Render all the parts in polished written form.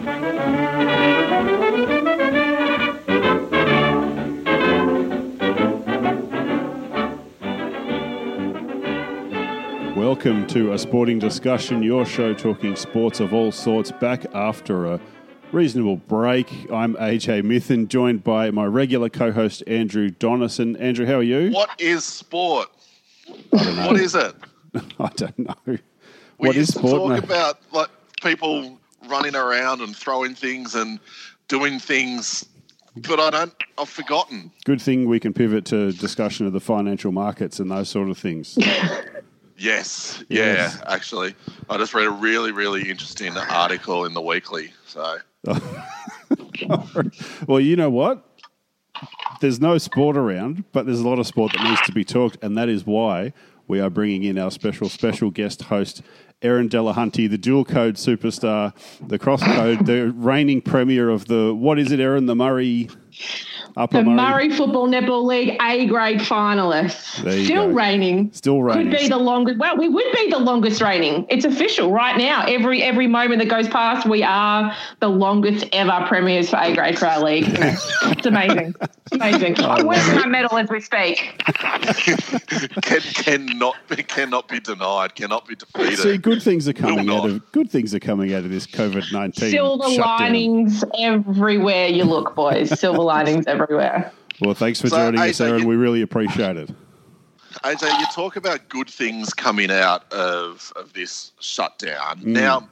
Welcome to A Sporting Discussion, your show talking sports of all sorts, back after a reasonable break. I'm AJ Mithen, joined by my regular co-host Andrew Donison. Andrew, how are you? What is sport? I don't know. What is it? I don't know. We What is used to sport? talk about like people running around and throwing things and doing things, but I've forgotten. Good thing we can pivot to discussion of the financial markets and those sort of things. Yes. Yes. Yeah, actually. I just read a really, really interesting article in the Weekly. So Well, you know what? There's no sport around, but there's a lot of sport that needs to be talked, and that is why we are bringing in our special guest host, Erin Delahunty, the dual code superstar, the cross code, the reigning premier of the, what is it, Erin? The Murray... The Murray Football Netball League A-grade finalists. Still reigning. Still reigning. Could be the longest. Well, we would be the longest reigning. It's official right now. Every moment that goes past, we are the longest ever premiers for A-grade for our league. It's amazing. It's amazing. I'm wearing my medal as we speak. cannot be denied. Cannot be defeated. See, good things are coming out of this COVID-19 Silver shutdown. linings everywhere you look, boys. Silver linings everywhere. Well, thanks for joining us, Erin. We really appreciate it. AJ, you talk about good things coming out of this shutdown. Now,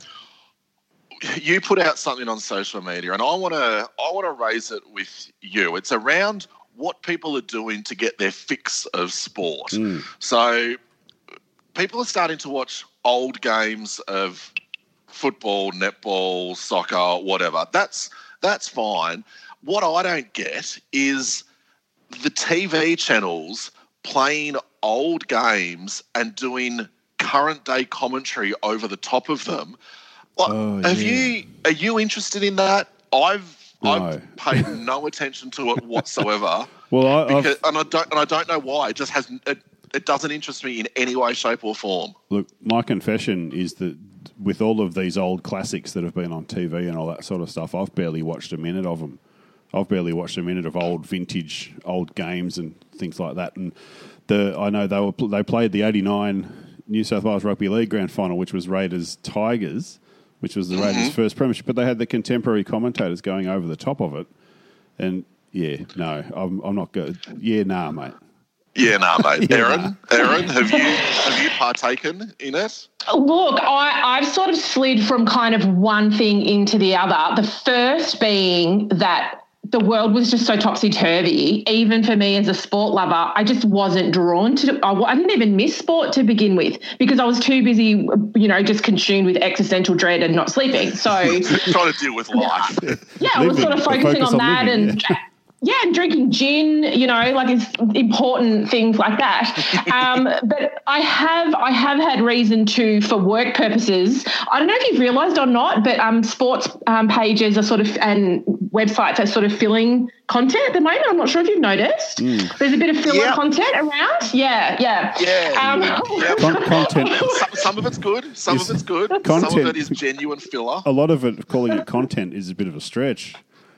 you put out something on social media, and I want to raise it with you. It's around what people are doing to get their fix of sport. So people are starting to watch old games of football, netball, soccer, whatever. That's fine. What I don't get is the TV channels playing old games and doing current day commentary over the top of them. Like, are you interested in that? I've paid no attention to it whatsoever. Well, I don't know why. It just hasn't. It doesn't interest me in any way, shape, or form. Look, my confession is that with all of these old classics that have been on TV and all that sort of stuff, I've barely watched a minute of them. I've barely watched a minute of old games and things like that. And I know they played the '89 New South Wales Rugby League Grand Final, which was Raiders Tigers, which was the Raiders' first premiership. But they had the contemporary commentators going over the top of it. And I'm not good. Yeah, nah, mate. Yeah, nah, mate. Erin, have you partaken in it? Look, I've sort of slid from kind of one thing into the other. The first being that the world was just so topsy-turvy. Even for me as a sport lover, I just wasn't drawn to it. I didn't even miss sport to begin with because I was too busy, just consumed with existential dread and not sleeping. So trying to deal with life. Yeah, I was sort of focusing on that and drinking gin, like it's important things like that. But I have had reason to, for work purposes, I don't know if you've realised or not, but sports pages are sort of, and websites are sort of filling content at the moment. I'm not sure if you've noticed. There's a bit of filler content around. Yeah. Content. Some of it's good. Some of it's good. Content. Some of it is genuine filler. A lot of it, calling it content, is a bit of a stretch.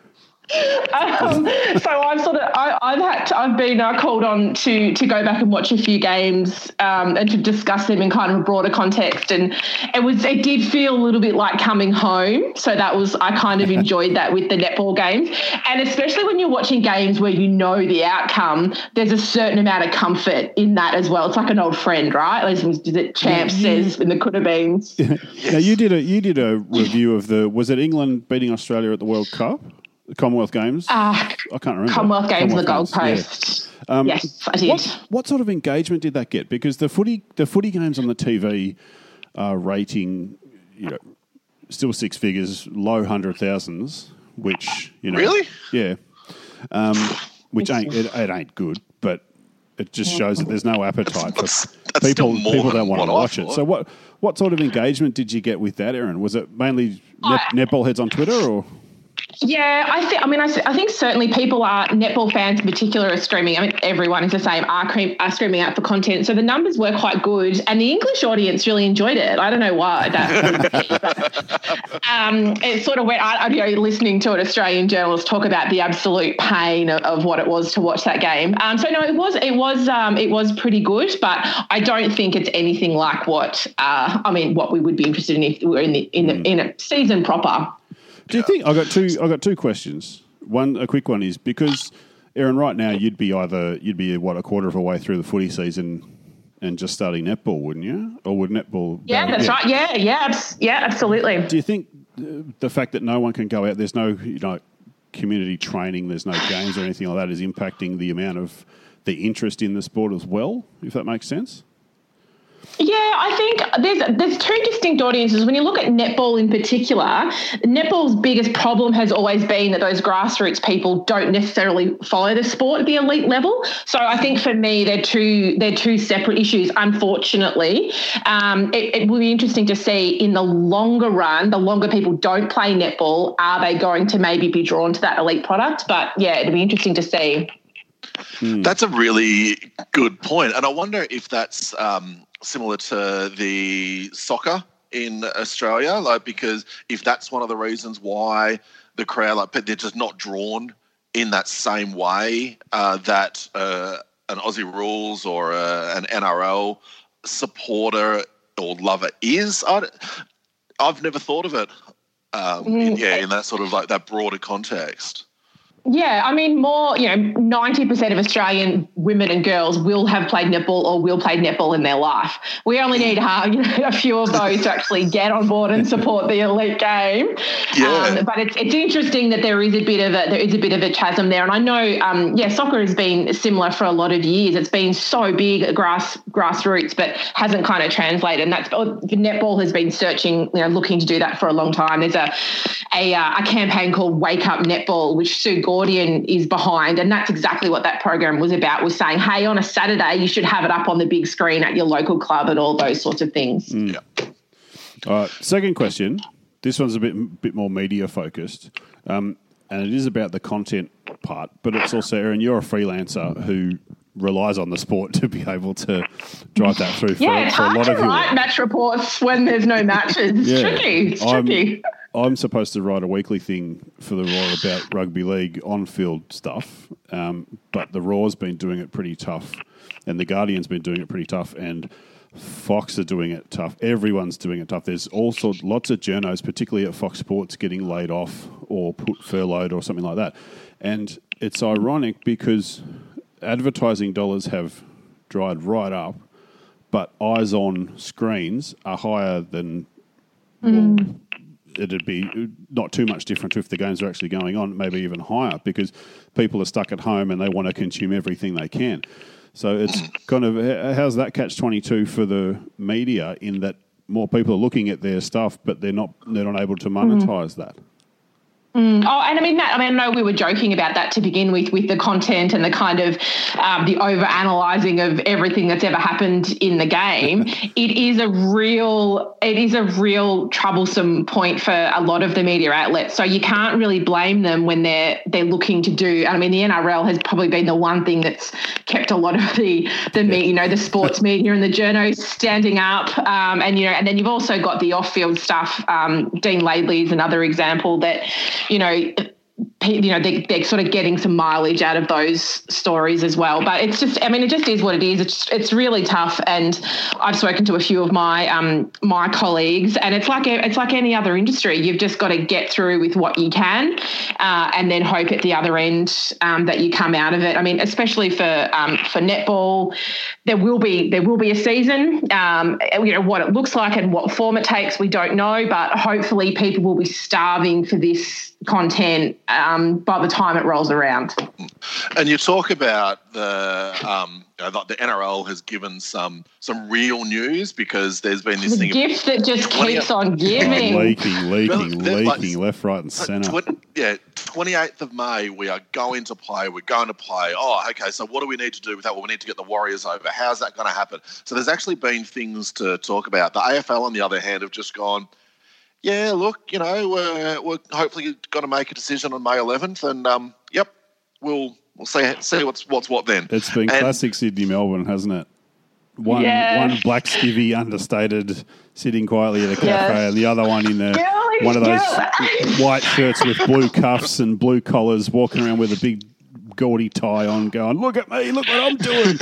So I've been called on to go back and watch a few games and to discuss them in kind of a broader context, and it did feel a little bit like coming home. So I kind of enjoyed that with the netball games, and especially when you're watching games where you know the outcome, there's a certain amount of comfort in that as well. It's like an old friend, right? As Champ says in the Could Have Beens. Yes. Now you did a review of was it England beating Australia at the World Cup? The Commonwealth Games? I can't remember. Commonwealth Games on the Gold Coast. Yeah. Yes, I did. What sort of engagement did that get? Because the footy games on the TV are rating, still six figures, low 100,000s, which, Really? Yeah. Which ain't good, but it just shows that there's no appetite for people don't want to watch it. So what sort of engagement did you get with that, Erin? Was it mainly netball heads on Twitter or? Yeah, I think certainly people are, netball fans in particular are streaming. I mean, everyone is the same, are streaming out for content. So the numbers were quite good and the English audience really enjoyed it. I don't know why. it sort of went. Listening to an Australian journalist talk about the absolute pain of what it was to watch that game. So no, it was pretty good, but I don't think it's anything like what we would be interested in if we were in a season proper. Do you think I got two questions? A quick one is because Erin, right now you'd be a quarter of a way through the footy season and just starting netball, wouldn't you? Or would netball? Yeah, that's right. Yeah, absolutely. Do you think the fact that no one can go out, there's no community training, there's no games or anything like that, is impacting the amount of the interest in the sport as well? If that makes sense. Yeah, I think there's two distinct audiences. When you look at netball in particular, netball's biggest problem has always been that those grassroots people don't necessarily follow the sport at the elite level. So I think for me, they're two separate issues, unfortunately. It will be interesting to see in the longer run, the longer people don't play netball, are they going to maybe be drawn to that elite product? But yeah, it'll be interesting to see. That's a really good point. And I wonder if that's similar to the soccer in Australia, because if that's one of the reasons why the crowd, they're just not drawn in that same way that an Aussie Rules or an NRL supporter or lover is. I've never thought of it in that sort of that broader context. Yeah, I mean, 90% of Australian women and girls will have played netball or will play netball in their life. We only need a few of those to actually get on board and support the elite game. Yeah. But it's interesting that there is a bit of a chasm there. And I know, soccer has been similar for a lot of years. It's been so big at grassroots, but hasn't kind of translated. And that's netball has been searching, looking to do that for a long time. There's a campaign called Wake Up Netball, which Sue Gordian is behind, and that's exactly what that program was about, was saying, hey, on a Saturday you should have it up on the big screen at your local club and all those sorts of things. Yeah. All right, second question. This one's a bit more media focused, and it is about the content part, but it's also, Erin, you're a freelancer who relies on the sport to be able to drive that through for a lot of you. Yeah, it's hard to write match reports when there's no matches. It's tricky. I'm supposed to write a weekly thing for the Raw about rugby league on-field stuff, but the Raw's been doing it pretty tough, and the Guardian's been doing it pretty tough, and Fox are doing it tough. Everyone's doing it tough. There's also lots of journos, particularly at Fox Sports, getting laid off or furloughed or something like that. And it's ironic because advertising dollars have dried right up, but eyes on screens are higher than... it'd be not too much different if the games are actually going on, maybe even higher, because people are stuck at home and they want to consume everything they can. So it's kind of, how's that catch-22 for the media, in that more people are looking at their stuff, but they're not able to monetize that? Oh, and I know we were joking about that to begin with the content and the kind of the over-analysing of everything that's ever happened in the game. It is a real troublesome point for a lot of the media outlets. So you can't really blame them when they're looking to do. I mean, the NRL has probably been the one thing that's kept a lot of the the sports media and the journos standing up. And then you've also got the off-field stuff. Dean Laidley is another example that. They're sort of getting some mileage out of those stories as well. But it's just, it just is what it is. It's really tough. And I've spoken to a few of my my colleagues, and it's like any other industry. You've just got to get through with what you can, and then hope at the other end that you come out of it. Especially for netball, there will be a season. What it looks like and what form it takes, we don't know. But hopefully, people will be starving for this content by the time it rolls around. And you talk about the NRL has given some real news, because there's been this thing. Gift that just keeps on giving. Leaking left, right and centre. 28th of May, we are going to play. We're going to play. Oh, okay, so what do we need to do with that? Well, we need to get the Warriors over. How's that going to happen? So there's actually been things to talk about. The AFL, on the other hand, have just gone, yeah, look, we're hopefully going to make a decision on May 11th, and we'll see what's what then. It's been classic Sydney Melbourne, hasn't it? One black skivvy, understated, sitting quietly at a cafe, and the other one in the one of those white shirts with blue cuffs and blue collars, walking around with a big gaudy tie on, going, "Look at me, look what I'm doing."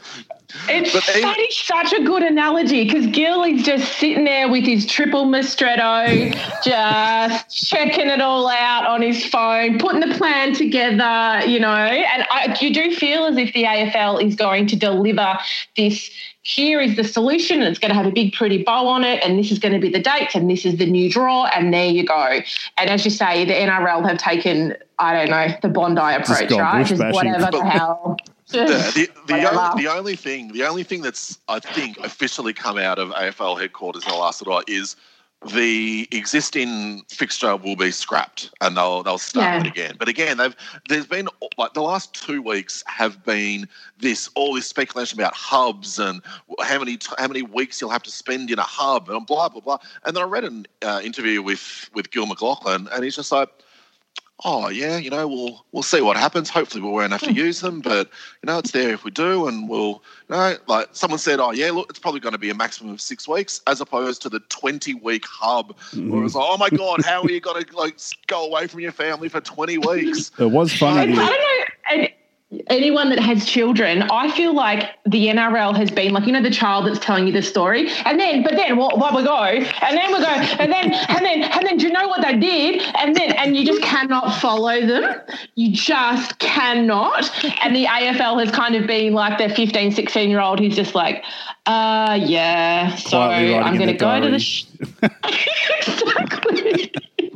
That is such a good analogy, because Gil is just sitting there with his triple Mistretto, just checking it all out on his phone, putting the plan together, you know. And you do feel as if the AFL is going to deliver this. Here is the solution, and it's going to have a big pretty bow on it, and this is going to be the dates, and this is the new draw, and there you go. And as you say, the NRL have taken, I don't know, the Bondi approach, right? Just whatever the hell. The only thing that's, I think, officially come out of AFL headquarters in the last little while is the existing fixture will be scrapped and they'll start it again. But again, there's been, like, the last 2 weeks have been all this speculation about hubs and how many weeks you'll have to spend in a hub and blah blah blah. And then I read an interview with Gil McLachlan, and he's just like, "Oh yeah, you know, we'll see what happens. Hopefully we won't have to use them, but you know, it's there if we do, and we'll, you know." Like, someone said, "Oh yeah, look, it's probably going to be a maximum of 6 weeks," as opposed to the 20-week hub, where it was like, "Oh my god, how are you going to, like, go away from your family for 20 weeks?" It was funny. I don't know. Anyone that has children, I feel like the NRL has been like, you know, the child that's telling you the story, but then what we go, and then do you know what they did? And you just cannot follow them. You just cannot. And the AFL has kind of been like the 15, 16-year-old who's just like, yeah, so I'm going to go to the Exactly.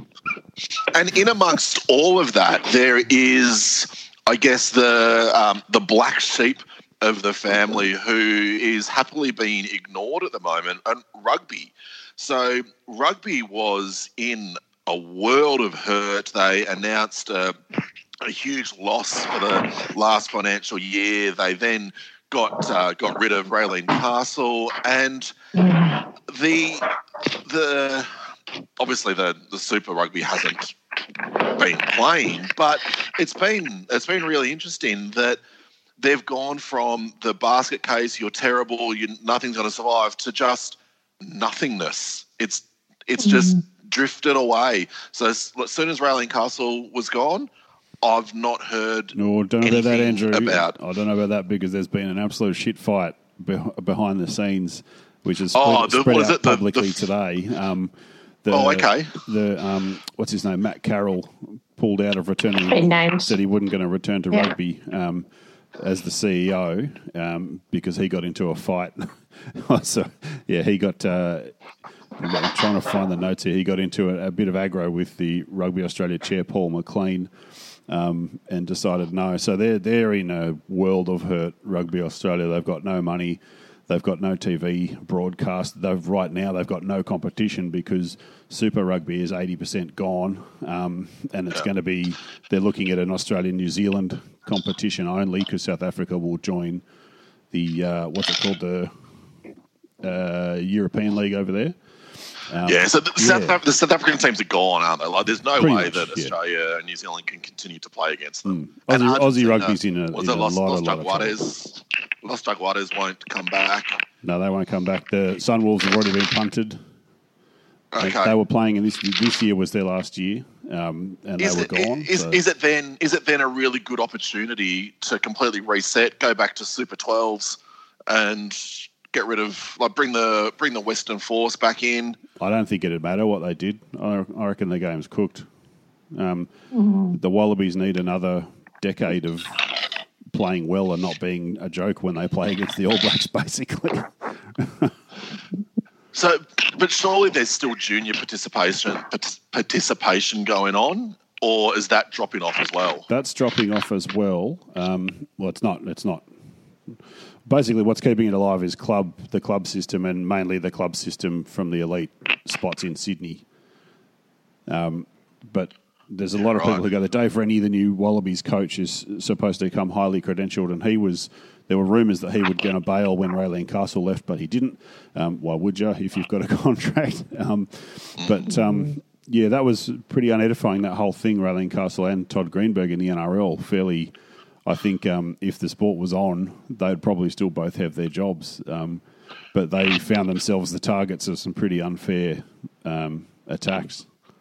And in amongst all of that, there is, I guess, the black sheep of the family who is happily being ignored at the moment, and rugby. So rugby was in a world of hurt. They announced a huge loss for the last financial year. They then got rid of Raelene Castle, and the obviously the Super Rugby hasn't been playing, but it's been really interesting that they've gone from the basket case, you're terrible, nothing's going to survive, to just nothingness. It's just drifted away. So as soon as Raelene Castle was gone, I've not heard don't know about that, Andrew. About. I don't know about that, because there's been an absolute shit fight behind the scenes, which is spread out publicly today. Okay. What's his name? Matt Carroll pulled out of returning. Said he wasn't going to return to rugby as the CEO because he got into a fight. So he got. I'm trying to find the notes here. He got into a bit of aggro with the Rugby Australia chair, Paul McLean, and decided no. So they're in a world of hurt. Rugby Australia. They've got no money. They've got no TV broadcast. Right now they've got no competition because Super Rugby is 80% gone, and it's going to be. They're looking at an Australia-New Zealand competition only, because South Africa will join the what's it called, the European League over there. So the South African teams are gone, aren't they? Like, there's no way that Australia and New Zealand can continue to play against them. Aussie rugby's in a lot of trouble. Los Jaguares won't come back. No, they won't come back. The Sunwolves have already been punted. Okay. They were playing, and this year was their last year, and they were gone. Is it then a really good opportunity to completely reset, go back to Super 12s, and get rid of, like, bring the Western Force back in? I don't think it'd matter what they did. I reckon the game's cooked. The Wallabies need another decade of playing well and not being a joke when they play against the All Blacks, basically. So, but surely there's still junior participation going on, or is that dropping off as well? That's dropping off as well. Well, it's not. Basically, what's keeping it alive is the club system, and mainly the club system from the elite spots in Sydney. But there's a lot of people who go. Dave Rennie, the new Wallabies coach, is supposed to become highly credentialed, and there were rumours that he was going to bail when Raelene Castle left, but he didn't. Why would you if you've got a contract? That was pretty unedifying, that whole thing, Raelene Castle and Todd Greenberg in the NRL. Fairly, I think if the sport was on, they'd probably still both have their jobs. But they found themselves the targets of some pretty unfair attacks.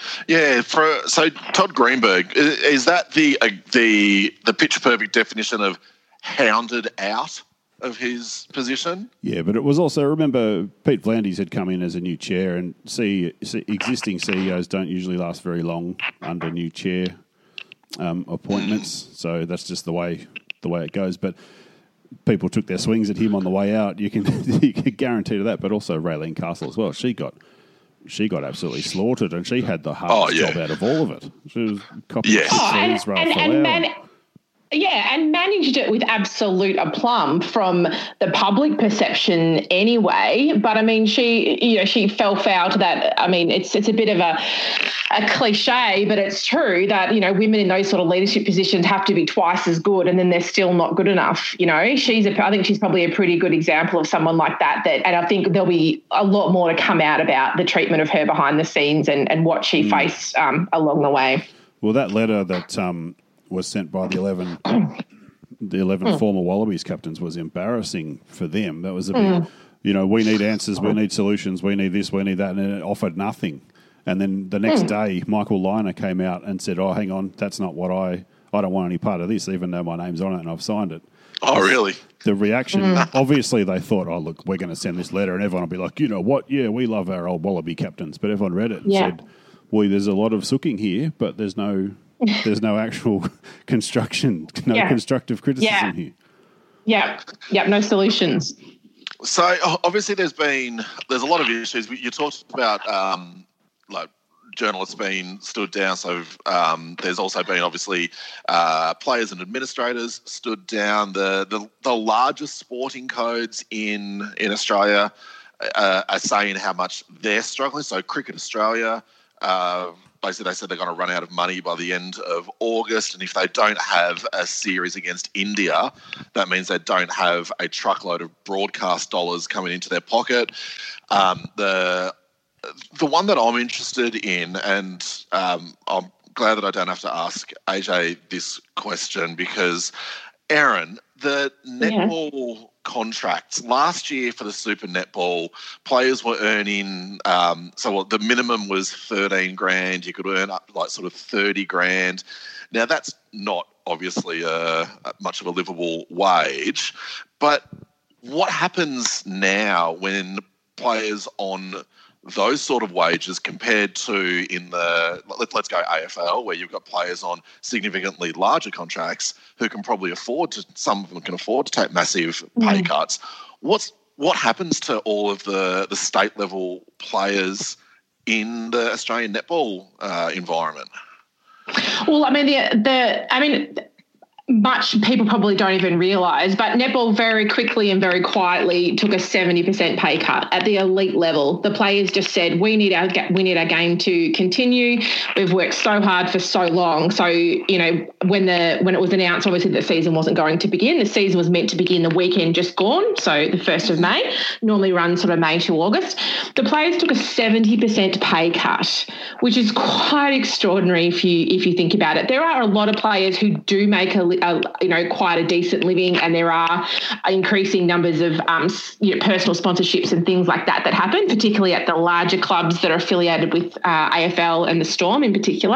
Yeah, so Todd Greenberg, is that the picture perfect definition of hounded out of his position? Yeah, but it was also, remember, Pete Vlandis had come in as a new chair, and existing CEOs don't usually last very long under new chair appointments. So that's just the way it goes. But people took their swings at him on the way out. You can guarantee to that. But also Raylene Castle as well. She got absolutely slaughtered, and she had the hardest job out of all of it. She was copying and managed it with absolute aplomb from the public perception anyway. But I mean, she fell foul to that. I mean, it's a bit of a cliche, but it's true that, women in those sort of leadership positions have to be twice as good, and then they're still not good enough. I think she's probably a pretty good example of someone like that. And I think there'll be a lot more to come out about the treatment of her behind the scenes and what she faced along the way. Well, that letter that was sent by the 11 former Wallabies captains was embarrassing for them. That was a bit, we need answers, we need solutions, we need this, we need that, and it offered nothing. And then the next day, Michael Lynagh came out and said, "Oh, hang on, that's not what I don't want any part of this, even though my name's on it and I've signed it." Oh, really? The reaction, obviously they thought, "Oh, look, we're going to send this letter," and everyone will be like, "You know what? Yeah, we love our old Wallaby captains." But everyone read it and said, "Well, there's a lot of sooking here, but there's no actual constructive criticism here." Yeah, no solutions. So obviously there's a lot of issues. You talked about like journalists being stood down. So there's also been obviously players and administrators stood down. The largest sporting codes in Australia are saying how much they're struggling. So Cricket Australia, basically they said they're going to run out of money by the end of August, and if they don't have a series against India, that means they don't have a truckload of broadcast dollars coming into their pocket. The one that I'm interested in, and I'm glad that I don't have to ask AJ this question, because Erin, the netball contracts last year for the Super Netball, players were earning the minimum was $13,000. You could earn up like sort of $30,000. Now that's not obviously much of a livable wage, but what happens now when players on those sort of wages compared to let's go AFL, where you've got players on significantly larger contracts who can probably some of them can afford to take massive pay cuts. What happens to all of the state level players in the Australian netball environment? Well, I mean, much people probably don't even realise, but netball very quickly and very quietly took a 70% pay cut at the elite level. The players just said, we need our game to continue. We've worked so hard for so long. So, when it was announced, obviously the season wasn't going to begin. The season was meant to begin the weekend just gone, so the 1st of May, normally runs sort of May to August. The players took a 70% pay cut, which is quite extraordinary if you think about it. There are a lot of players who do make quite a decent living, and there are increasing numbers of personal sponsorships and things like that happen, particularly at the larger clubs that are affiliated with AFL and the Storm in particular.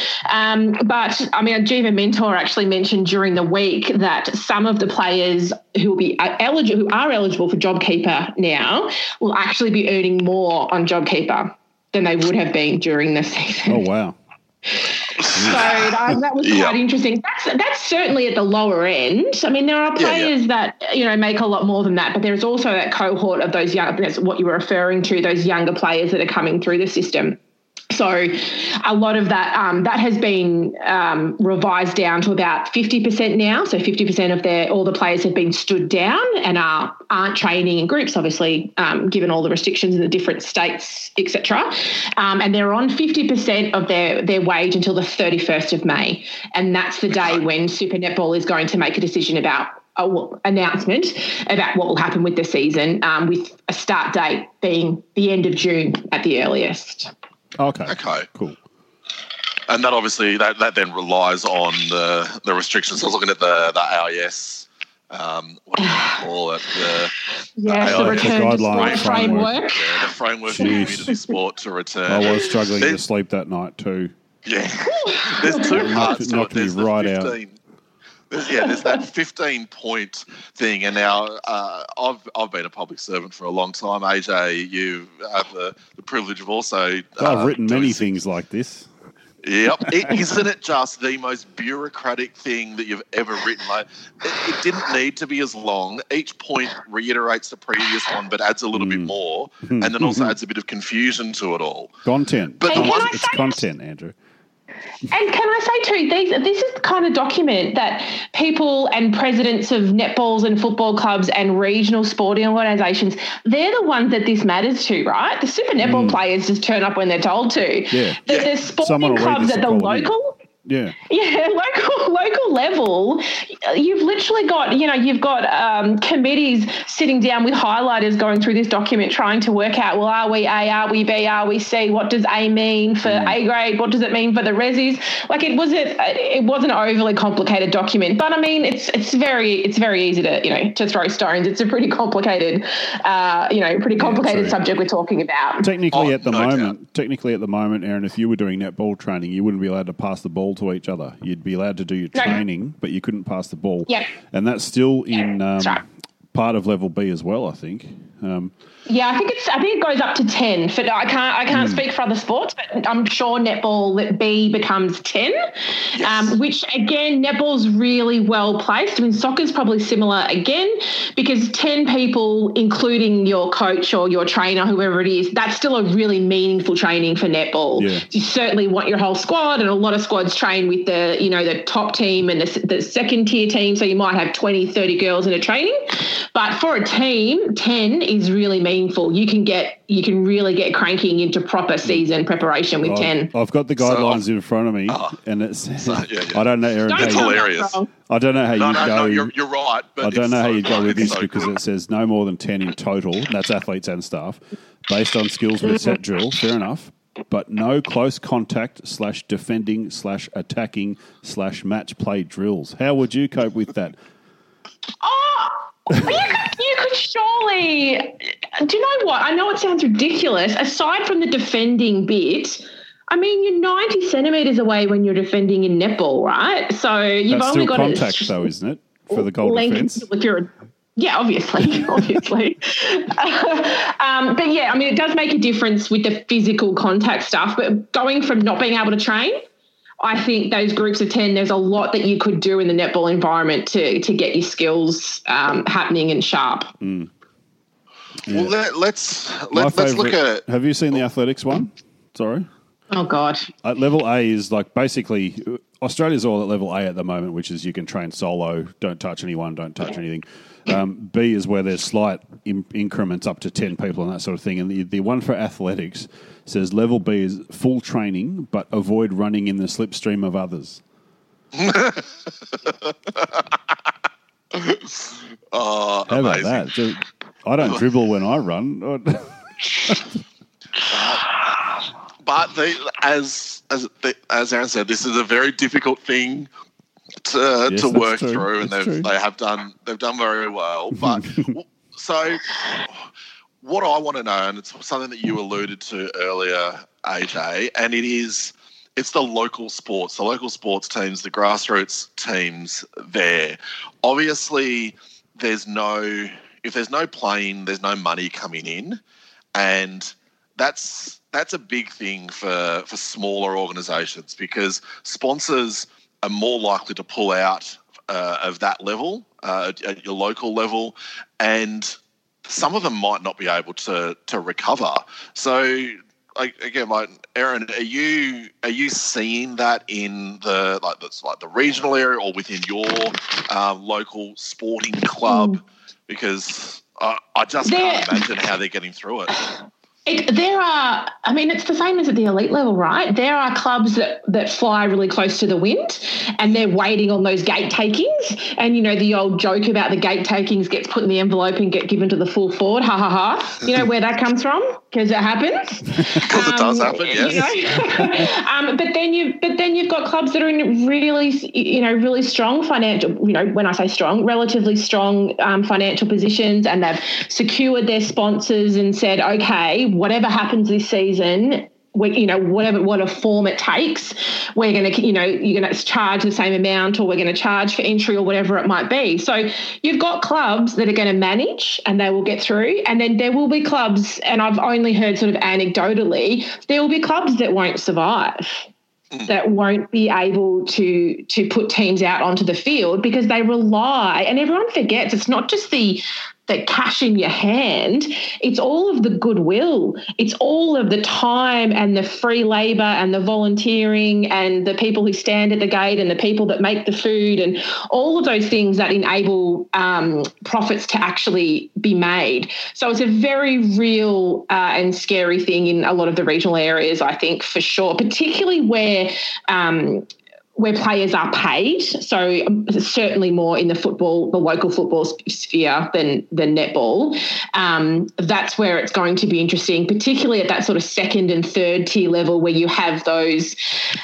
But I mean, Jiva Mentor actually mentioned during the week that some of the players who are eligible for JobKeeper now will actually be earning more on JobKeeper than they would have been during the season. Oh, wow. So that was quite interesting. That's certainly at the lower end. I mean, there are players that make a lot more than that, but there's also that cohort of those young. That's what you were referring to. Those younger players that are coming through the system. So a lot of that that has been revised down to about 50% now. So 50% of all the players have been stood down and aren't training in groups, obviously, given all the restrictions in the different states, etc. And they're on 50% of their wage until the 31st of May. And that's the day when Super Netball is going to make a decision about announcement about what will happen with the season, with a start date being the end of June at the earliest. Okay. Cool. And that obviously that then relies on the restrictions. I was looking at the AIS, what do you call call it? The the return to guideline sport framework. The framework for Jeez. community sport to return. I was struggling to sleep that night too. Yeah, there's two parts to it. Knocked me There's the right 15. There's that 15-point thing, and now I've been a public servant for a long time. AJ, you have the privilege of also. I've written many things like this. Yep, isn't it just the most bureaucratic thing that you've ever written? Like, it didn't need to be as long. Each point reiterates the previous one, but adds a little bit more, and then also adds a bit of confusion to it all. Content. But It's content, Andrew. And can I say too, this is the kind of document that people and presidents of netballs and football clubs and regional sporting organisations, they're the ones that this matters to, right? The super netball players just turn up when they're told to. Yeah. The sporting clubs at the local. Yeah. Yeah, local level, you've literally got, you've got committees sitting down with highlighters going through this document trying to work out, well, are we A, are we B, are we C? What does A mean for A grade? What does it mean for the resis? Like it wasn't an overly complicated document, but I mean, it's very easy to, to throw stones. It's a pretty complicated, subject we're talking about. Technically at the moment, Aaron, if you were doing netball training, you wouldn't be allowed to pass the ball to each other. You'd be allowed to do your training, but you couldn't pass the ball. Yep. And that's still in part of level B as well, I think. I think it goes up to 10. I can't speak for other sports, but I'm sure netball B becomes 10. Yes. Which again, netball's really well placed. I mean, soccer's probably similar again, because 10 people, including your coach or your trainer, whoever it is, that's still a really meaningful training for netball. Yeah. You certainly want your whole squad, and a lot of squads train with the top team and the second tier team. So you might have 20, 30 girls in a training, but for a team, 10 is really meaningful. You can really get cranking into proper season preparation with 10. I've got the guidelines in front of me, and it's. I don't know, Aaron. It's hilarious. I don't know how you go. No, you're right. But I don't know how you go with this because it says no more than 10 in total. That's athletes and staff, based on skills with set drill. Fair enough. But no close contact / defending / attacking / match play drills. How would you cope with that? You could surely. Do you know what? I know it sounds ridiculous. Aside from the defending bit, I mean, you're 90 centimetres away when you're defending in netball, right? So you've That's only still got contact, though, isn't it, for the goal defence? Yeah, obviously. But yeah, I mean, it does make a difference with the physical contact stuff. But going from not being able to train, I think those groups of 10, there's a lot that you could do in the netball environment to get your skills happening and sharp. Mm. Yeah. Well, let's look at. Have you seen the athletics one? Sorry. Oh God. Level A is like basically Australia's all at level A at the moment, which is you can train solo, don't touch anyone, don't touch anything. B is where there's slight increments up to 10 people and that sort of thing. And the one for athletics says level B is full training, but avoid running in the slipstream of others. How about that? I don't dribble when I run. But as Aaron said, this is a very difficult thing to work through, and they've done very well. But so what I want to know, and it's something that you alluded to earlier, AJ, and it's the local sports teams, the grassroots teams there. Obviously, if there's no playing, there's no money coming in, and that's a big thing for smaller organisations, because sponsors are more likely to pull out of that level, at your local level, and some of them might not be able to recover. So, Aaron, are you seeing that in the regional area or within your local sporting club? Because I just can't imagine how they're getting through it. It's the same as at the elite level, right? There are clubs that fly really close to the wind and they're waiting on those gate takings. And, the old joke about the gate takings gets put in the envelope and get given to the full forward. Ha, ha, ha. You know where that comes from? Because it happens. Because it does happen, yes. But then you've got clubs that are in really strong financial, when I say strong, relatively strong financial positions, and they've secured their sponsors and said, okay, whatever happens this season, whatever form it takes, we're going to, you're going to charge the same amount, or we're going to charge for entry, or whatever it might be. So you've got clubs that are going to manage and they will get through, and then there will be clubs, and I've only heard sort of anecdotally, there will be clubs that won't survive, that won't be able to put teams out onto the field because they rely, and everyone forgets, it's not just the cash in your hand, it's all of the goodwill, it's all of the time and the free labour and the volunteering and the people who stand at the gate and the people that make the food and all of those things that enable profits to actually be made. So it's a very real and scary thing in a lot of the regional areas, I think, for sure, particularly where players are paid. So certainly more in the local football sphere than netball. That's where it's going to be interesting, particularly at that sort of second and third tier level where you have those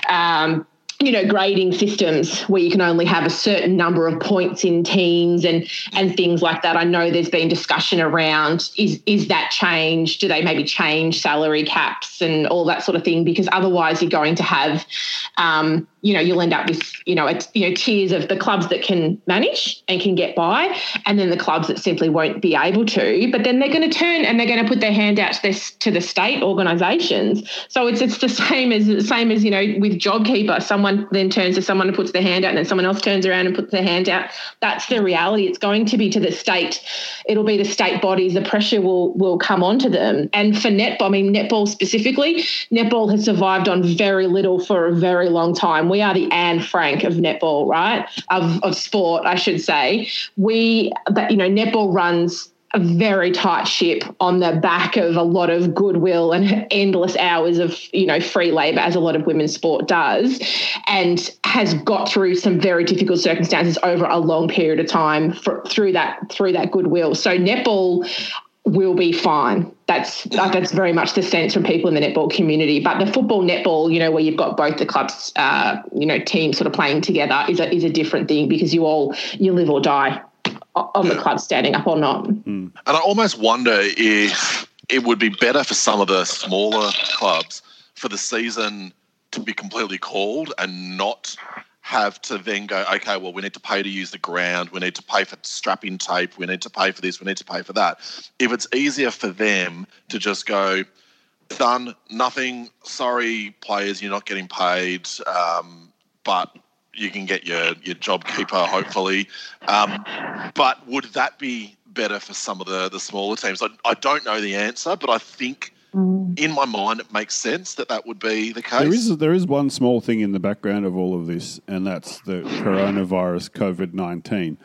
grading systems where you can only have a certain number of points in teams and things like that. I know there's been discussion around is that changed? Do they maybe change salary caps and all that sort of thing? Because otherwise you're going to have you'll end up with tiers of the clubs that can manage and can get by, and then the clubs that simply won't be able to. But then they're going to turn and they're going to put their hand out to the state organisations. So it's the same as with JobKeeper. Someone then turns to someone and puts their hand out, and then someone else turns around and puts their hand out. That's the reality. It's going to be to the state. It'll be the state bodies. The pressure will come onto them. And for netball specifically, netball has survived on very little for a very long time. We are the Anne Frank of netball, right? Of sport, I should say. Netball runs a very tight ship on the back of a lot of goodwill and endless hours of, free labour, as a lot of women's sport does, and has got through some very difficult circumstances over a long period of time through that goodwill. So netball will be fine. That's very much the sense from people in the netball community. But the football netball, where you've got both the clubs, teams sort of playing together is a different thing, because you live or die on the club standing up or not. And I almost wonder if it would be better for some of the smaller clubs for the season to be completely called and not have to then go, okay, well, we need to pay to use the ground, we need to pay for strap-in tape, we need to pay for this, we need to pay for that. If it's easier for them to just go, done, nothing, sorry, players, you're not getting paid, but you can get your JobKeeper, hopefully. But would that be better for some of the smaller teams? I don't know the answer, but I think in my mind it makes sense that would be the case. There is one small thing in the background of all of this, and that's the coronavirus, COVID-19.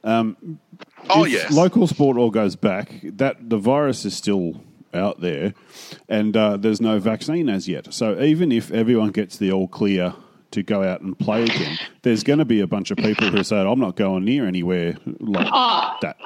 Yes. Local sport all goes back, that the virus is still out there, and there's no vaccine as yet. So even if everyone gets the all clear to go out and play again, there's going to be a bunch of people who say, I'm not going near anywhere like that.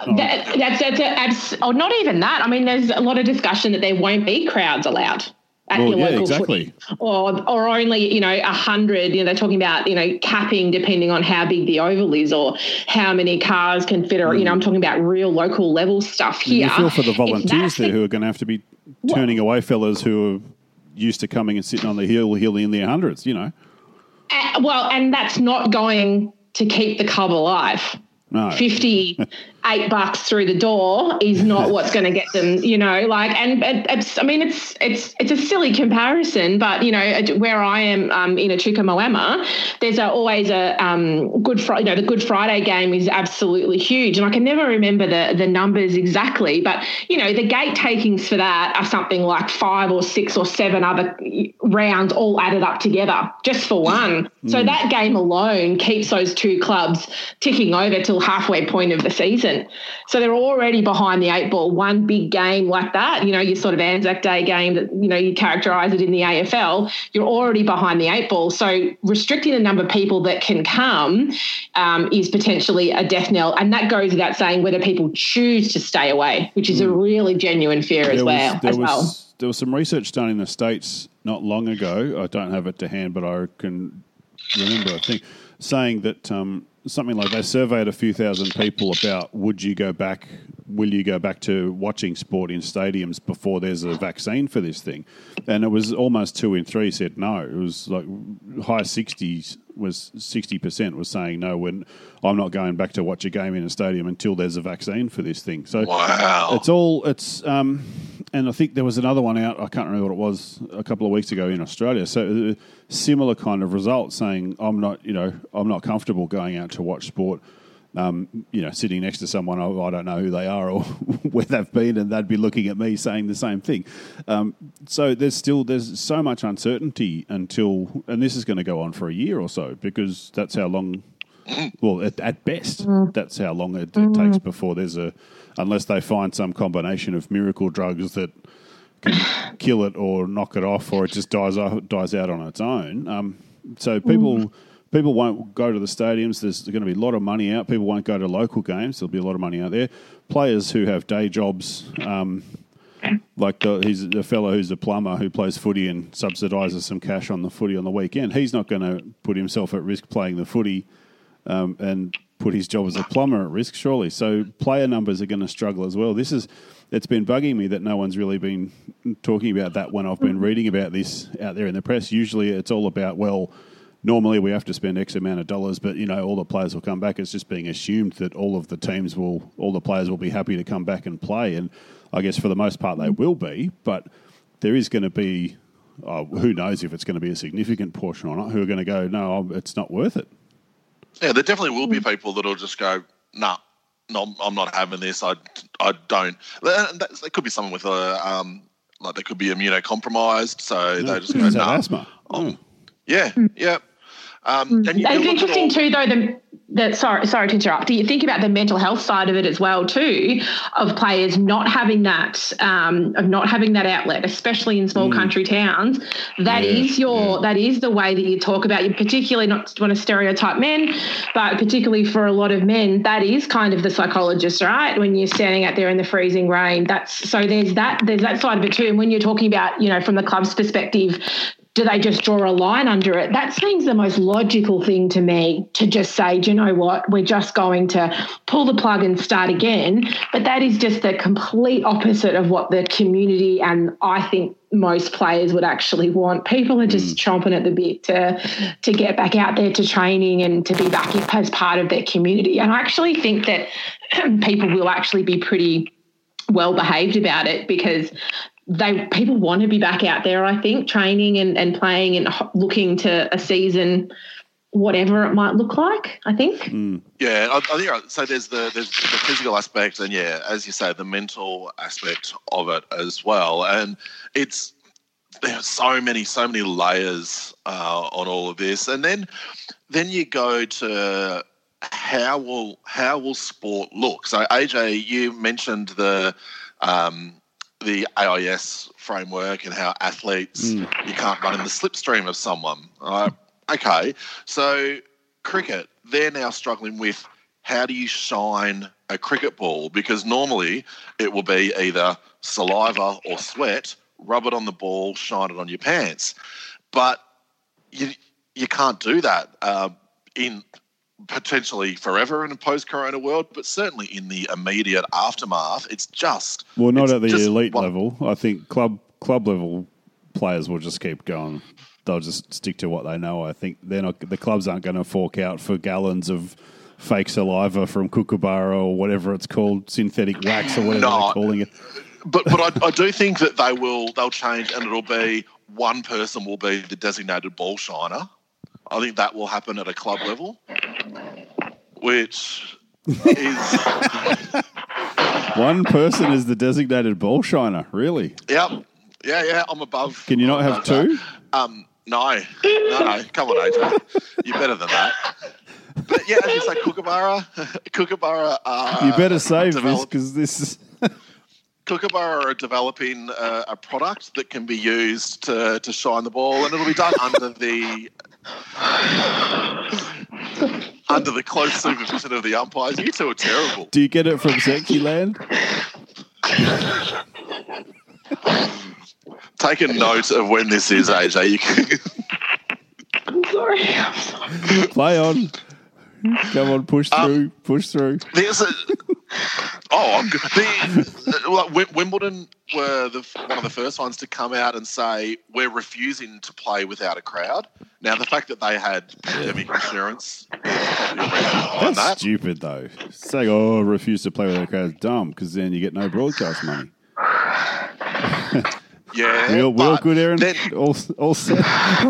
Not even that. I mean, there's a lot of discussion that there won't be crowds allowed at your local footy. Or only, 100, they're talking about, capping depending on how big the oval is or how many cars can fit, or, I'm talking about real local level stuff here. You feel for the volunteers there who are going to have to be turning away fellas who are used to coming and sitting on the hill in their hundreds, and that's not going to keep the club alive. No. $58 through the door is not what's going to get them, and it's a silly comparison, but, where I am in Echuca Moama, there's always a Good Friday, the Good Friday game is absolutely huge. And I can never remember the numbers exactly, but, the gate takings for that are something like 5 or 6 or 7 other rounds all added up together just for one. So that game alone keeps those two clubs ticking over till halfway point of the season. hasn't. So they're already behind the 8 ball. One big game like that, your sort of Anzac Day game that, you characterise it in the AFL, you're already behind the 8 ball. So restricting the number of people that can come is potentially a death knell. And that goes without saying whether people choose to stay away, which is a really genuine fear as well. There was some research done in the States not long ago. I don't have it to hand, but I can remember, I think, saying that something like they surveyed a few thousand people about will you go back to watching sport in stadiums before there's a vaccine for this thing? And it was almost 2 in 3 said no. It was like high 60s, was 60% was saying no, when I'm not going back to watch a game in a stadium until there's a vaccine for this thing. So and I think there was another one out, I can't remember what it was, a couple of weeks ago in Australia. So similar kind of result saying I'm not comfortable going out to watch sport, sitting next to someone I don't know who they are or where they've been, and they'd be looking at me saying the same thing. So there's so much uncertainty until, and this is going to go on for a year or so, because that's how long, well, at best, that's how long it takes before there's unless they find some combination of miracle drugs that can kill it or knock it off, or it just dies out on its own. So people won't go to the stadiums. There's going to be a lot of money out. People won't go to local games. There'll be a lot of money out there. Players who have day jobs, like he's a fellow who's a plumber who plays footy and subsidises some cash on the footy on the weekend. He's not going to put himself at risk playing the footy and put his job as a plumber at risk, surely. So player numbers are going to struggle as well. It's been bugging me that no one's really been talking about that when I've been reading about this out there in the press. Usually it's all about, well, normally we have to spend X amount of dollars, but, all the players will come back. It's just being assumed that all the players will be happy to come back and play. And I guess for the most part they will be, but there is going to be, who knows if it's going to be a significant portion or not, who are going to go, no, it's not worth it. Yeah, there definitely will be people that will just go, no, I'm not having this. I don't. There could be someone with they could be immunocompromised, so they just go, no. Asthma. Yeah. It's interesting too, though, sorry to interrupt. You think about the mental health side of it as well too, of players not having that outlet, especially in small country towns. That is the way that you talk about. You particularly, not want to stereotype men, but particularly for a lot of men, that is kind of the psychologist, right? When you're standing out there in the freezing rain, there's that side of it too. And when you're talking about, from the club's perspective, do they just draw a line under it? That seems the most logical thing to me, to just say, do you know what, we're just going to pull the plug and start again. But that is just the complete opposite of what the community and I think most players would actually want. People are just chomping at the bit to get back out there to training and to be back as part of their community. And I actually think that people will actually be pretty well behaved about it, because people want to be back out there, I think, training and playing and looking to a season, whatever it might look like, I think. Yeah, I think you're right. So there's the physical aspect and, as you say, the mental aspect of it as well. And there's so many layers on all of this. And then you go to how will sport look? So, AJ, you mentioned the AIS framework and how athletes, you can't run in the slipstream of someone. Okay, so cricket, they're now struggling with how do you shine a cricket ball, because normally it will be either saliva or sweat, rub it on the ball, shine it on your pants. But you can't do that in potentially forever in a post-corona world, but certainly in the immediate aftermath, it's just... Well, not at the elite level. I think club level players will just keep going. They'll just stick to what they know. I think the clubs aren't going to fork out for gallons of fake saliva from Kookaburra or whatever it's called, synthetic wax or whatever they're calling it. But I do think that they'll change, and it'll be one person will be the designated ball shiner. I think that will happen at a club level, which is... One person is the designated ball shiner, really? Yep. Yeah, I'm above. Can you not have two? No. Come on, AJ. You're better than that. But yeah, as you say, Kookaburra are You better save this develop- because this is. Kookaburra are developing a product that can be used to shine the ball, and it'll be done under the close supervision of the umpires. You two are terrible. Do you get it from Sexy Land? Take a note of when this is, AJ. You can I'm sorry. Play on. Come on, push through. Push through. There's Wimbledon were one of the first ones to come out and say we're refusing to play without a crowd. Now, the fact that they had pandemic insurance is probably a reason behind That's that. stupid, though. Saying, refuse to play with a crowd is dumb because then you get no broadcast money. Yeah, Real good, Aaron. Then, All set.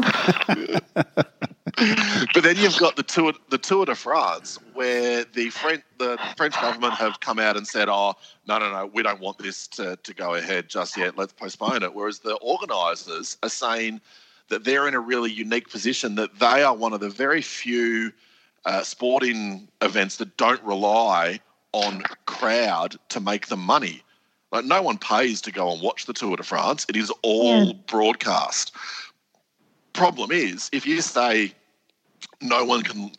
but then you've got the Tour de France, where the French government have come out and said, "Oh, no, we don't want this to go ahead just yet. Let's postpone it." Whereas the organisers are saying that they're in a really unique position, that they are one of the very few sporting events that don't rely on crowd to make them money. Like, no one pays to go and watch the Tour de France. It is all broadcast. Problem is, if you say no one can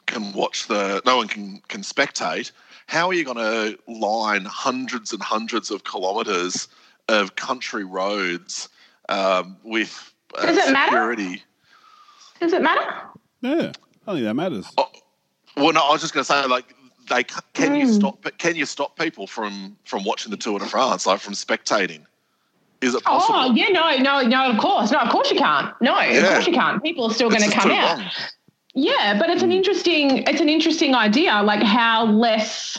spectate, how are you going to line hundreds and hundreds of kilometres of country roads with Does it security? matter? Does it matter? Yeah, I think that matters. Well, no, I was just going to say, like, can you stop people from watching the Tour de France, like from spectating? Is it possible? Oh, yeah, no, of course. No, of course you can't. No, of course you can't. People are still going to come out. Wrong. Yeah, but it's an interesting idea, like how less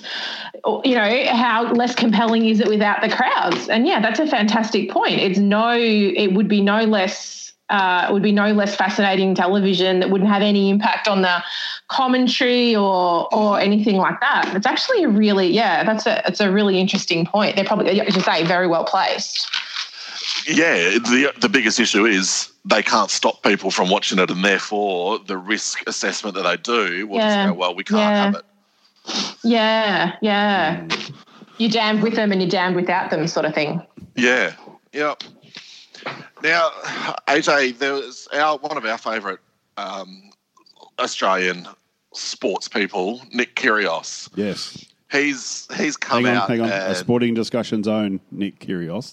compelling is it without the crowds? And yeah, that's a fantastic point. It would be no less fascinating television that wouldn't have any impact on the commentary or anything like that. It's actually it's a really interesting point. They're probably, as you say, very well placed. Yeah, the biggest issue is they can't stop people from watching it, and therefore the risk assessment that they do will just go, well, we can't have it. Yeah. You're damned with them and you're damned without them, sort of thing. Yeah, yep. Now, AJ, there was one of our favourite Australian sports people, Nick Kyrgios. Yes. He's come out. Hang on. And, A Sporting Discussion's own Nick Kyrgios.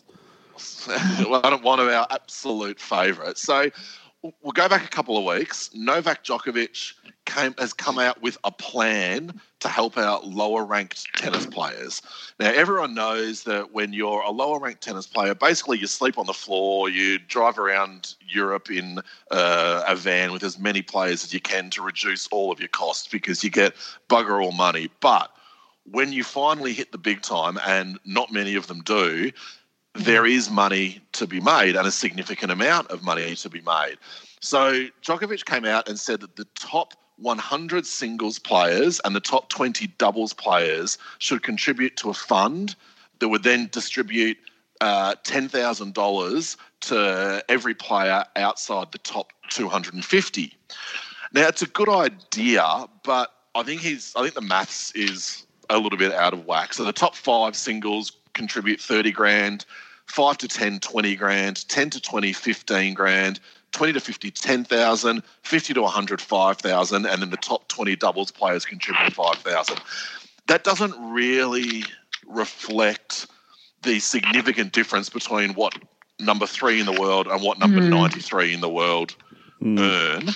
one of our absolute favourites. So we'll go back a couple of weeks. Novak Djokovic has come out with a plan to help out lower-ranked tennis players. Now, everyone knows that when you're a lower-ranked tennis player, basically you sleep on the floor, you drive around Europe in a van with as many players as you can to reduce all of your costs because you get bugger all money. But when you finally hit the big time, and not many of them do, there is money to be made, and a significant amount of money to be made. So Djokovic came out and said that the top 100 singles players and the top 20 doubles players should contribute to a fund that would then distribute $10,000 to every player outside the top 250. Now, it's a good idea, but I think the maths is a little bit out of whack. So the top 5 singles contribute 30 grand, 5 to 10, 20 grand, 10 to 20, 15 grand, 20 to 50, 10,000, 50 to 100, 5,000, and then the top 20 doubles players contribute 5,000. That doesn't really reflect the significant difference between what number 3 in the world and what number 93 in the world earn.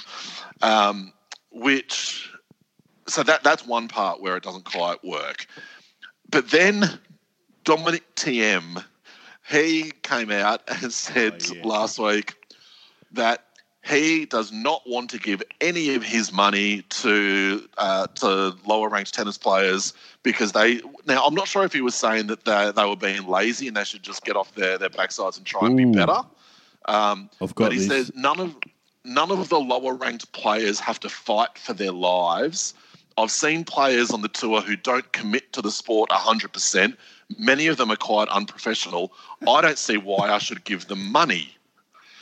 So that's one part where it doesn't quite work. But then Dominic Thiem, he came out and said last week that he does not want to give any of his money to lower-ranked tennis players because now, I'm not sure if he was saying that they were being lazy and they should just get off their backsides and try and be better. But he says none of the lower-ranked players have to fight for their lives. I've seen players on the tour who don't commit to the sport 100%. Many of them are quite unprofessional. I don't see why I should give them money.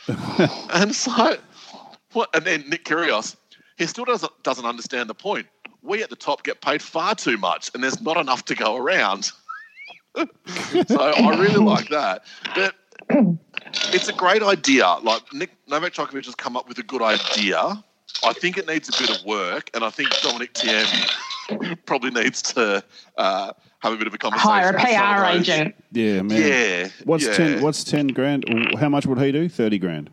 And so, what? And then Nick Kyrgios, he still doesn't understand the point. we at the top get paid far too much, and there's not enough to go around. So I really like that. But it's a great idea. Like Novak Djokovic has come up with a good idea. I think it needs a bit of work, and I think Dominic Thiem probably needs to have a bit of a conversation. Hire a PR agent. Yeah, man. Yeah. What's 10 grand? How much would he do? 30 grand.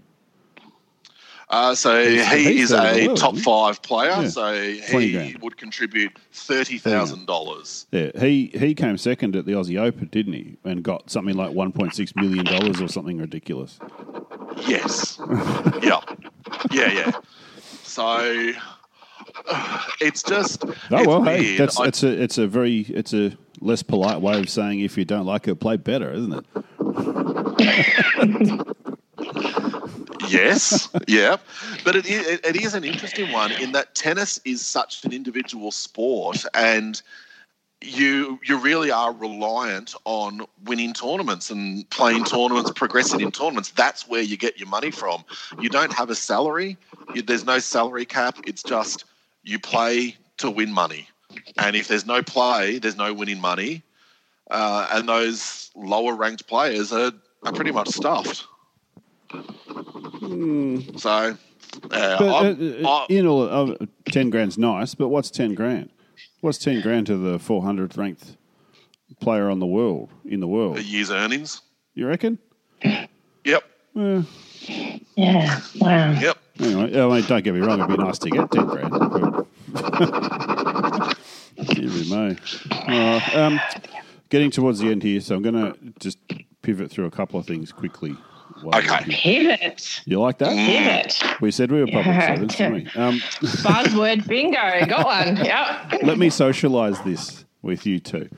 So he is a top world, 5 player. Yeah. So he would contribute $30,000. Yeah, he came second at the Aussie Open, didn't he? And got something like $1.6 million or something ridiculous. Yes. Yeah. So it's just hey, weird. it's a less polite way of saying if you don't like it, play better, isn't it? Yes, yeah, but it is an interesting one in that tennis is such an individual sport, and you really are reliant on winning tournaments and playing tournaments, progressing in tournaments. That's where you get your money from. You don't have a salary. There's no salary cap. It's just you play to win money, and if there's no play, there's no winning money, and those lower ranked players are pretty much stuffed. So, 10 grand's nice, but what's 10 grand? What's 10 grand to the 400th ranked player in the world? A year's earnings. You reckon? Yep. Yeah. Wow. Yep. Anyway, don't get me wrong, it'd be nice to get 10 grand. Here we may. Getting towards the end here, so I'm going to just pivot through a couple of things quickly. Okay. Pivot. You like that? Pivot. We said we were public servants, didn't we? Buzzword bingo. Got one. Yep. Let me socialise this with you two.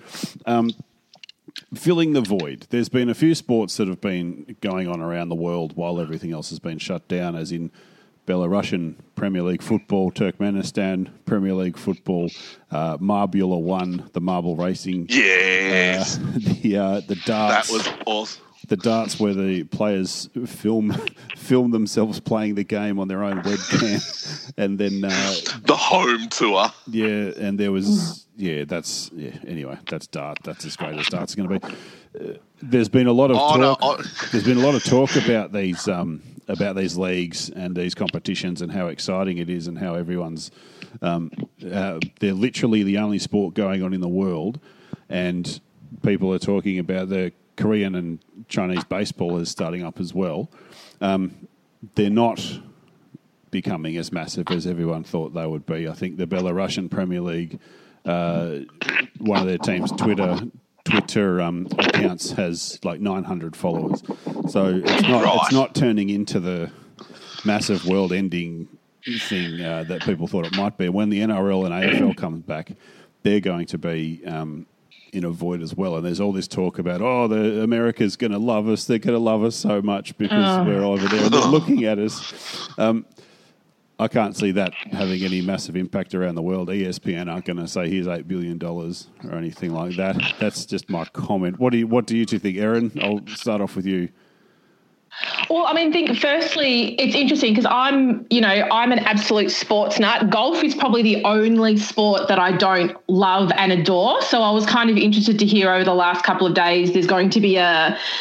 Filling the void. There's been a few sports that have been going on around the world while everything else has been shut down, as in Belarusian Premier League football, Turkmenistan Premier League football, Marbula 1, the marble racing. Yes. The darts. That was awesome. The darts where the players film themselves playing the game on their own webcam, and then the home tour. Yeah, and there was Anyway, that's dart. That's as great as dart's going to be. There's been a lot of talk. There's been a lot of talk about these leagues and these competitions and how exciting it is and how everyone's they're literally the only sport going on in the world, and people are talking about the Korean and Chinese baseball is starting up as well. They're not becoming as massive as everyone thought they would be. I think the Belarusian Premier League, one of their team's Twitter accounts has like 900 followers. So it's not turning into the massive world-ending thing that people thought it might be. When the NRL and AFL comes back, they're going to be in a void as well. And there's all this talk about, the America's going to love us. They're going to love us so much because we're over there and they're looking at us. I can't see that having any massive impact around the world. ESPN aren't going to say, here's $8 billion or anything like that. That's just my comment. What do you two think, Erin? I'll start off with you. Well, I think firstly, it's interesting because I'm an absolute sports nut. Golf is probably the only sport that I don't love and adore. So I was kind of interested to hear over the last couple of days there's going to be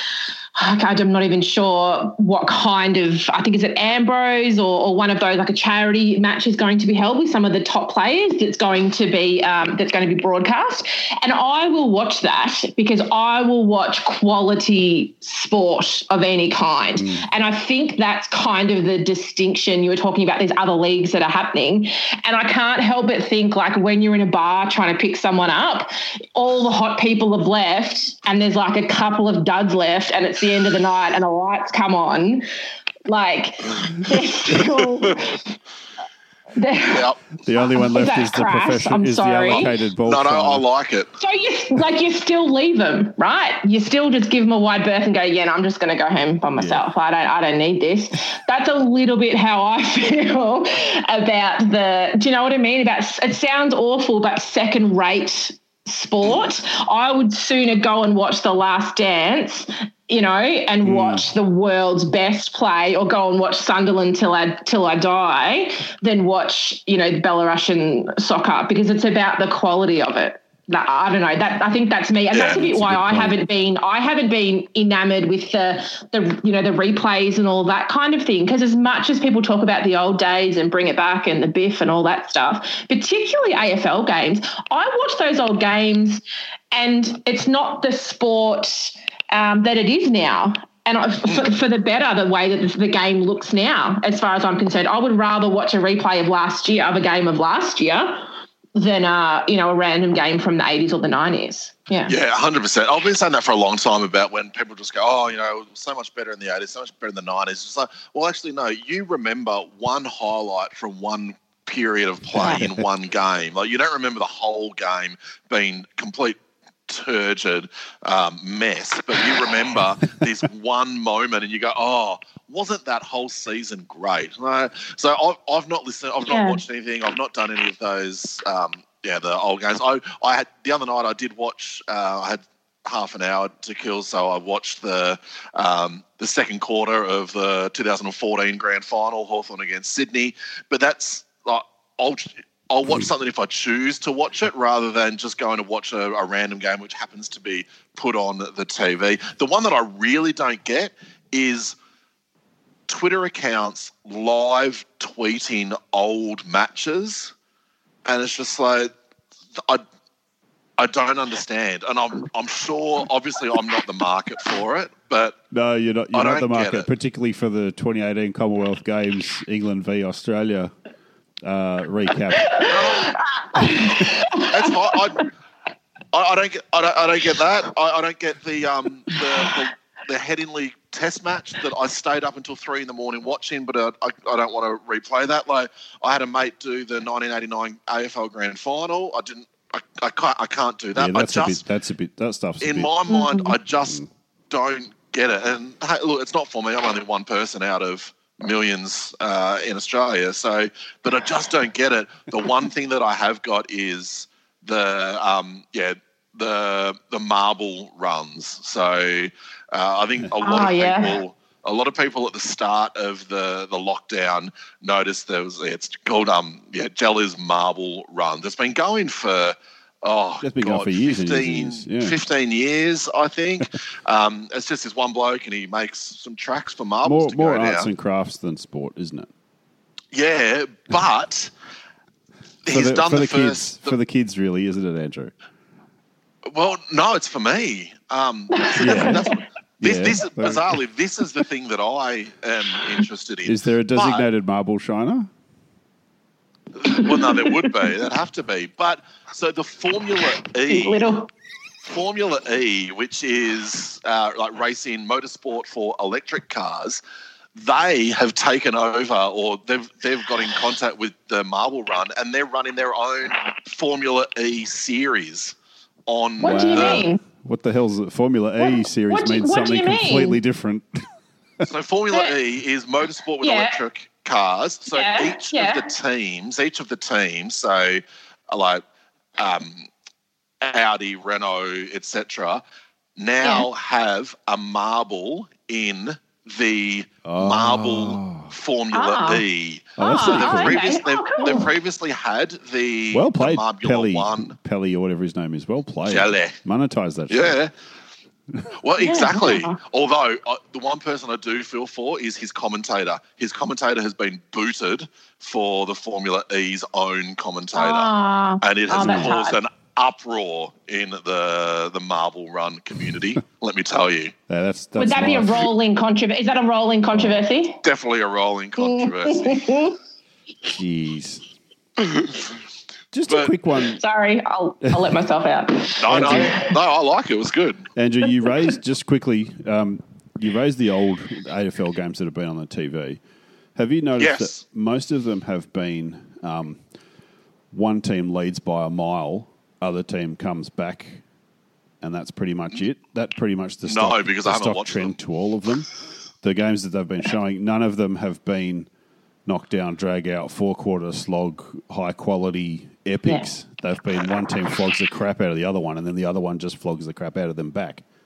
I'm not even sure what kind of, I think is it Ambrose or one of those, like a charity match is going to be held with some of the top players that's going to be broadcast. And I will watch that because I will watch quality sport of any kind. And I think that's kind of the distinction. You were talking about these other leagues that are happening. And I can't help but think, like, when you're in a bar trying to pick someone up, all the hot people have left and there's like a couple of duds left and it's the end of the night and the lights come on, like they're still the only one left is the professional, is the allocated ball. No, I like it. So you still leave them, right? You still just give them a wide berth and go, no, I'm just going to go home by myself. Yeah. I don't need this. That's a little bit how I feel about do you know what I mean? It sounds awful, but second rate sport. I would sooner go and watch The Last Dance and watch the world's best play, or go and watch Sunderland till I die, than watch, the Belarusian soccer, because it's about the quality of it. I don't know. I think that's me, and that's a bit why I haven't been enamoured with the replays and all that kind of thing. Because as much as people talk about the old days and bring it back and the biff and all that stuff, particularly AFL games, I watch those old games, and it's not the sport that it is now. And for the better, the way that the game looks now, as far as I'm concerned, I would rather watch a replay of a game of last year than a random game from the 80s or the 90s. Yeah, 100%. I've been saying that for a long time about when people just go, it was so much better in the 80s, so much better in the 90s. It's like, well, actually, no, you remember one highlight from one period of play in one game. Like, you don't remember the whole game being complete turgid mess, but you remember this one moment and you go, wasn't that whole season great? So I've not listened, I've not watched anything, I've not done any of those the old games. I had the other night I did watch I had half an hour to kill, so I watched the second quarter of the 2014 grand final, Hawthorn against Sydney, but that's like I'll watch something if I choose to watch it, rather than just going to watch a random game which happens to be put on the TV. The one that I really don't get is Twitter accounts live tweeting old matches, and it's just like I don't understand. And I'm sure, obviously, I'm not the market for it, but no, you're not. You're not the market, particularly for the 2018 Commonwealth Games, England v Australia. Recap. That's fine. I don't get that. I don't get the Headingley Test match that I stayed up until 3 a.m. watching, but I don't want to replay that. Like, I had a mate do the 1989 AFL Grand Final. I can't do that. Yeah, that stuff's in my mind. I just don't get it. And hey, look, it's not for me. I'm only one person out of millions in Australia, but I just don't get it. The one thing that I have got is the marble runs. So I think a lot of people at the start of the lockdown noticed it's called Jelly's marble runs. It's been going for going for years 15 years, I think. It's just this one bloke, and he makes some tracks for marbles more arts and crafts than sport, isn't it? Yeah, but he's done the first... For the kids, really, isn't it, Andrew? Well, no, it's for me. Bizarrely, this is the thing that I am interested in. Is there a designated marble shiner? Well, no, there would be. There'd have to be. But so the Formula E, which is like racing motorsport for electric cars, they have taken over, or they've got in contact with the Marble Run, and they're running their own Formula E series on. What do you mean? What the hell's the Formula E series? Means something completely different. So Formula E is motorsport with electric cars. So each of the teams, so like Audi, Renault, etc., now have a marble in the marble Formula E. They've previously had the well played, Pelly or whatever his name is. Well played. Jelly. Monetize that shit. Yeah. Well, exactly. Although the one person I do feel for is his commentator. His commentator has been booted for the Formula E's own commentator, and it has caused an uproar in the Marble Run community. Let me tell you. Yeah, that's would that be a rolling controversy? Is that a rolling controversy? Definitely a rolling controversy. Jeez. Just a quick one. Sorry, I'll let myself out. No, I like it. It was good. Andrew, you raised, just quickly, you raised the old AFL games that have been on the TV. Have you noticed that most of them have been one team leads by a mile, other team comes back, and that's pretty much it? That's pretty much the stock, because I haven't watched trend them. To all of them. The games that they've been showing, none of them have been knockdown, drag out, 4-quarter slog, high quality epics. They've been one team flogs the crap out of the other one, and then the other one just flogs the crap out of them back.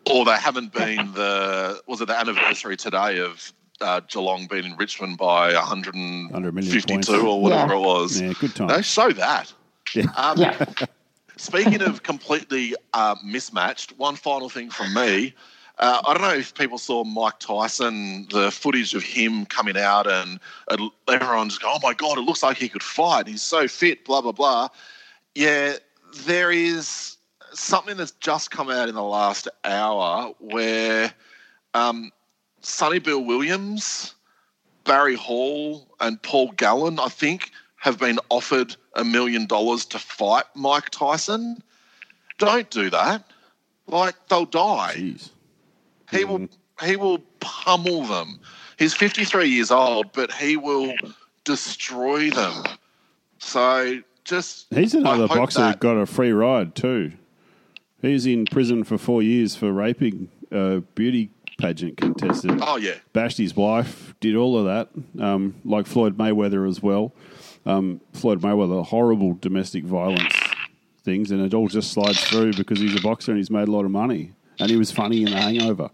or they haven't been was it the anniversary today of Geelong beating Richmond by 152 or whatever it was. Yeah, good time. They show that. Yeah. Speaking of completely mismatched, one final thing from me. I don't know if people saw Mike Tyson, the footage of him coming out and everyone just go, oh, my God, it looks like he could fight. He's so fit, blah, blah, blah. Yeah, there is something that's just come out in the last hour where Sonny Bill Williams, Barry Hall and Paul Gallen, I think, have been offered $1 million to fight Mike Tyson. Don't do that. Like, they'll die. Jeez. He will pummel them. He's 53 years old, but he will destroy them. So he's another boxer that got a free ride too. He's in prison for 4 years for raping a beauty pageant contestant. Oh, yeah. Bashed his wife, did all of that, like Floyd Mayweather as well. Floyd Mayweather, horrible domestic violence things, and it all just slides through because he's a boxer and he's made a lot of money. And he was funny in The Hangover.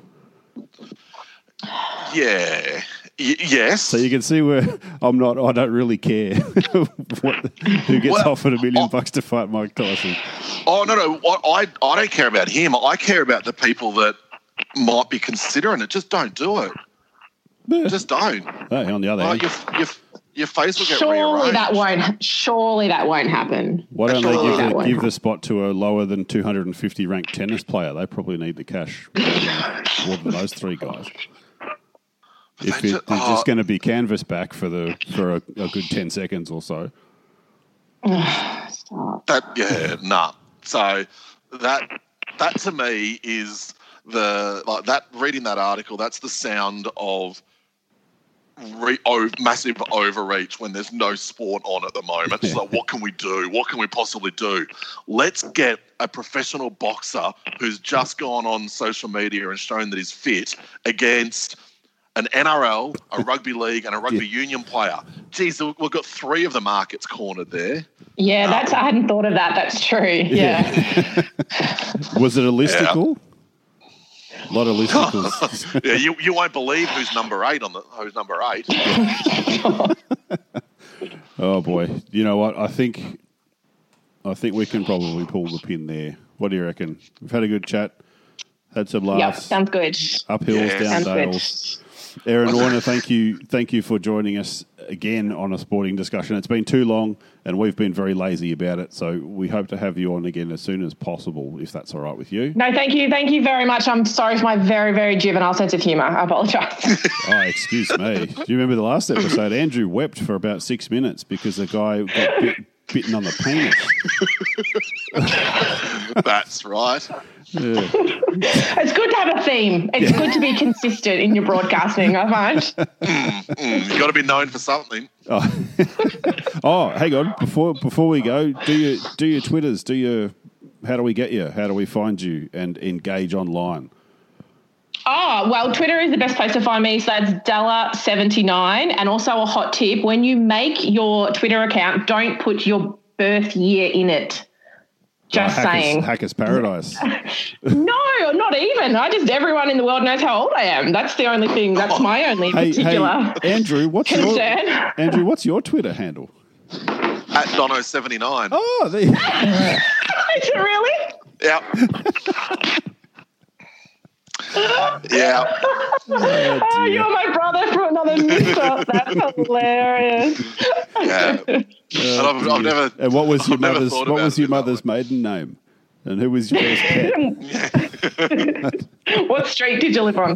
Yeah. Yes. So you can see where I don't really care who gets offered $1 million to fight Mike Tyson. Oh, no. I don't care about him. I care about the people that might be considering it. Just don't do it. Yeah. Just don't. Hey, on the other hand, your face will get rearranged. Surely that won't happen. Why don't they give the spot to a lower than 250 ranked tennis player? They probably need the cash more than those three guys. If they're just going to be canvas back for a good 10 seconds or so. Stop. So that to me is reading that article. That's the sound of massive overreach when there's no sport on at the moment. It's like, what can we do? What can we possibly do? Let's get a professional boxer who's just gone on social media and shown that he's fit against an NRL, a rugby league, and a rugby union player. Geez, we've got three of the markets cornered there. Yeah, I hadn't thought of that. That's true. Yeah. Was it a listicle? A lot of listicles. Yeah, you won't believe who's number 8 who's number 8. Oh boy, you know what? I think we can probably pull the pin there. What do you reckon? We've had a good chat, had some laughs. Yep, sounds good. Uphills, down dales. Aaron Warner, thank you for joining us again on a sporting discussion. It's been too long, and we've been very lazy about it. So we hope to have you on again as soon as possible, if that's all right with you. No, thank you very much. I'm sorry for my very, very juvenile sense of humour. I apologise. Oh, excuse me. Do you remember the last episode? Andrew wept for about 6 minutes because the guy got bitten on the penis. That's right. Yeah. It's good to have a theme. It's good to be consistent in your broadcasting, I find. You've got to be known for something. Oh, hang on. Before we go, do your Twitters, how do we get you? How do we find you and engage online? Oh, well, Twitter is the best place to find me. So that's Della79. And also a hot tip, when you make your Twitter account, don't put your birth year in it. Just saying. Hacker's paradise. No, not even. Everyone in the world knows how old I am. That's the only thing. That's my only particular Andrew, concern. Andrew, what's your Twitter handle? At Dono79. Oh, there you go. Is it really? Yeah. Yeah. Oh, you're my brother from another mix-up. That's hilarious. Yeah. I've never. And what was your mother's maiden name? And who was your first pet? What street did you live on?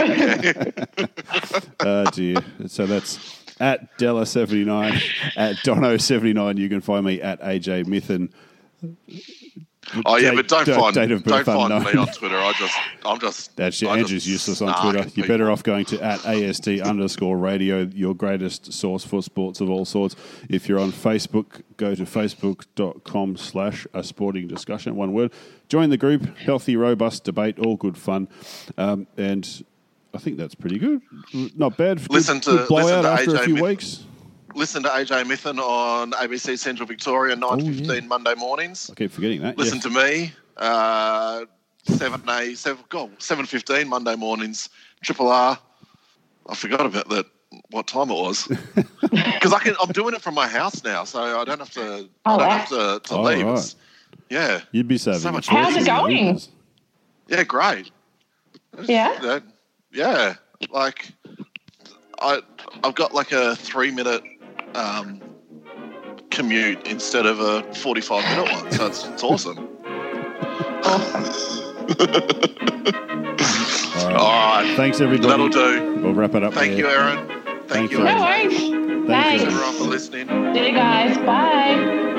Oh dear. So that's at Della79, at Dono79. You can find me at AJ Mithen. Oh yeah, but don't find me on Twitter. Andrew's useless on Twitter. You're better off going to at AST_radio, your greatest source for sports of all sorts. If you're on Facebook, go to facebook.com/a sporting discussion, one word. Join the group, healthy, robust debate, all good fun. And I think that's pretty good. Not bad. Good blowout after a few weeks. Listen to AJ Mithen on ABC Central Victoria, 9:15 Monday mornings. I keep forgetting that. Listen to me. 7:15 Monday mornings. Triple R. I forgot about that. What time it was? Because I'm doing it from my house now, so I don't have to. I don't have to leave. Right. Yeah, You'd be saving so much. How's it going? Yeah, great. Yeah. Yeah, like I've got like a 3-minute commute instead of a 45-minute one, so it's awesome. All right. Thanks, everybody. That'll do. We'll wrap it up. Thank you, Aaron. Thank you. No worries. Thanks Thanks. everyone for listening. See you guys. Bye.